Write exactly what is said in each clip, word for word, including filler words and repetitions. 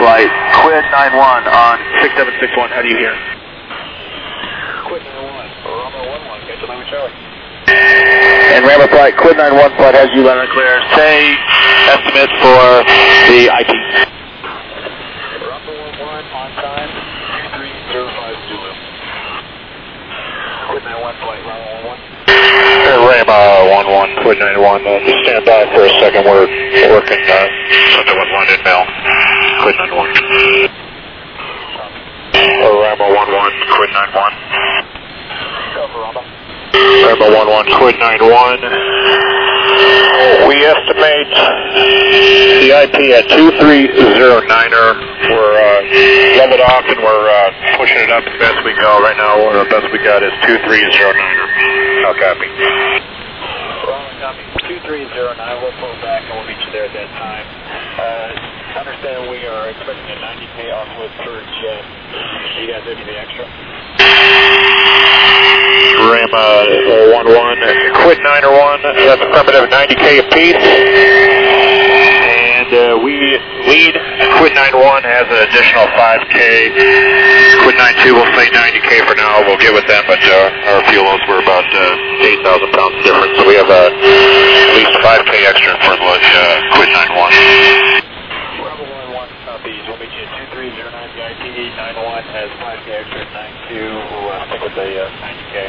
flight, Quid nine one on six seven six one, how do you hear? Quid nine one, Rambo one one, catch Lima Charlie. And Rambo flight, Quid nine one flight has you land and clear. Say estimate for the I P. Rambo one one, on time, two three zero five Zulu. Quid nine one flight, Rambo one one. Rambo one one, Quid nine one, uh, just stand by for a second, we're working uh, something with London Mail, Quid nine one. Uh, Rambo one one, Quid nine one. Cover, Rambo. Rambo one one, Quid nine one. We estimate the I P at two three zero niner. We're uh, leveled off and we're uh, pushing it up as best we go. Right now, the best we got is two three zero niner. How copy? Wrong copy. two three zero nine, we'll pull back and we'll meet you there at that time. Uh, understand we are expecting a ninety K offload per jet. Do you guys have anything extra? Ram uh, one one, Quid niner one, that's affirmative, ninety K apiece. And uh, we lead, Quid nine one has an additional five K. Quid nine two will say ninety K for now, we'll get with them, but uh, our fuel loads were about uh, eight thousand pounds different, so we have uh, at least five K extra for the uh, Quid nine one. Rebel one one, copies, we'll meet you at two three zero nine V I P, nine one has five K extra, nine two will uh, stick with the uh, ninety K.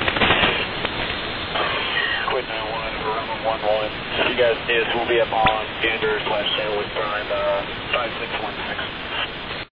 Quid nine one, Rebel one one, if you guys need us, we'll be up on Gander slash Sandwich time, uh, five six one six.